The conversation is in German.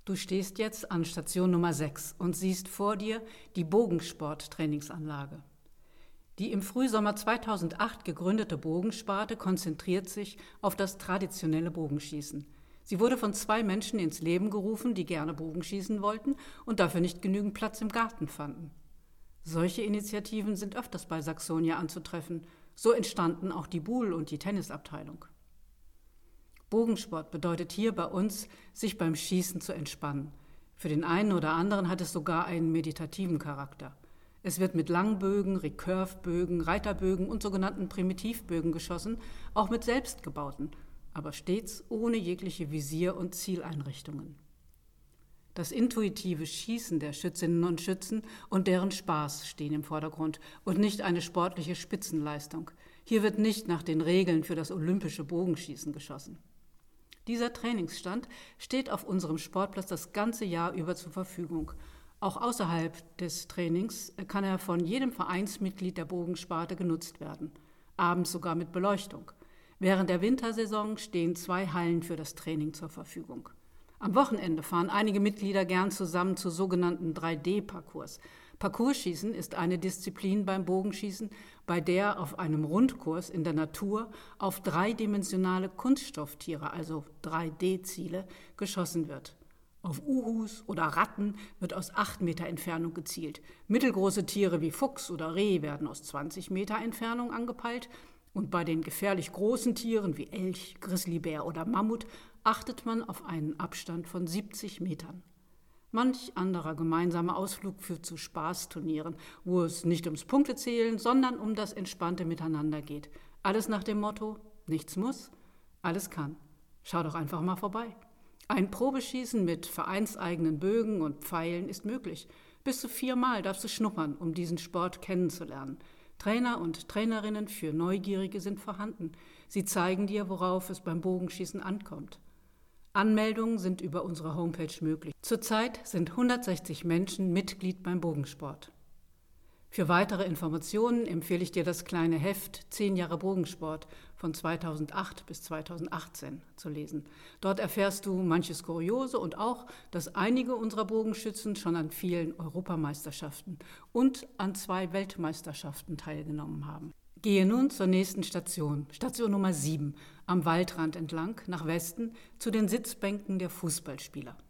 Du stehst jetzt an Station Nummer 6 und siehst vor dir die Bogensport-Trainingsanlage. Die im Frühsommer 2008 gegründete Bogensparte konzentriert sich auf das traditionelle Bogenschießen. Sie wurde von 2 Menschen ins Leben gerufen, die gerne Bogenschießen wollten und dafür nicht genügend Platz im Garten fanden. Solche Initiativen sind öfters bei Saxonia anzutreffen. So entstanden auch die Buhl- und die Tennisabteilung. Bogensport bedeutet hier bei uns, sich beim Schießen zu entspannen. Für den einen oder anderen hat es sogar einen meditativen Charakter. Es wird mit Langbögen, Recurve-Bögen, Reiterbögen und sogenannten Primitivbögen geschossen, auch mit selbstgebauten, aber stets ohne jegliche Visier- und Zieleinrichtungen. Das intuitive Schießen der Schützinnen und Schützen und deren Spaß stehen im Vordergrund und nicht eine sportliche Spitzenleistung. Hier wird nicht nach den Regeln für das olympische Bogenschießen geschossen. Dieser Trainingsstand steht auf unserem Sportplatz das ganze Jahr über zur Verfügung. Auch außerhalb des Trainings kann er von jedem Vereinsmitglied der Bogensparte genutzt werden, abends sogar mit Beleuchtung. Während der Wintersaison stehen 2 Hallen für das Training zur Verfügung. Am Wochenende fahren einige Mitglieder gern zusammen zu sogenannten 3D-Parcours. Parcourschießen ist eine Disziplin beim Bogenschießen, bei der auf einem Rundkurs in der Natur auf dreidimensionale Kunststofftiere, also 3D-Ziele, geschossen wird. Auf Uhus oder Ratten wird aus 8 Meter Entfernung gezielt. Mittelgroße Tiere wie Fuchs oder Reh werden aus 20 Meter Entfernung angepeilt. Und bei den gefährlich großen Tieren wie Elch, Grizzlybär oder Mammut achtet man auf einen Abstand von 70 Metern. Manch anderer gemeinsamer Ausflug führt zu Spaßturnieren, wo es nicht ums Punktezählen, sondern um das entspannte Miteinander geht. Alles nach dem Motto: nichts muss, alles kann. Schau doch einfach mal vorbei. Ein Probeschießen mit vereinseigenen Bögen und Pfeilen ist möglich. Bis zu 4 Mal darfst du schnuppern, um diesen Sport kennenzulernen. Trainer und Trainerinnen für Neugierige sind vorhanden. Sie zeigen dir, worauf es beim Bogenschießen ankommt. Anmeldungen sind über unsere Homepage möglich. Zurzeit sind 160 Menschen Mitglied beim Bogensport. Für weitere Informationen empfehle ich dir das kleine Heft 10 Jahre Bogensport von 2008 bis 2018 zu lesen. Dort erfährst du manches Kuriose und auch, dass einige unserer Bogenschützen schon an vielen Europameisterschaften und an 2 Weltmeisterschaften teilgenommen haben. Gehe nun zur nächsten Station, Station Nummer 7, am Waldrand entlang, nach Westen, zu den Sitzbänken der Fußballspieler.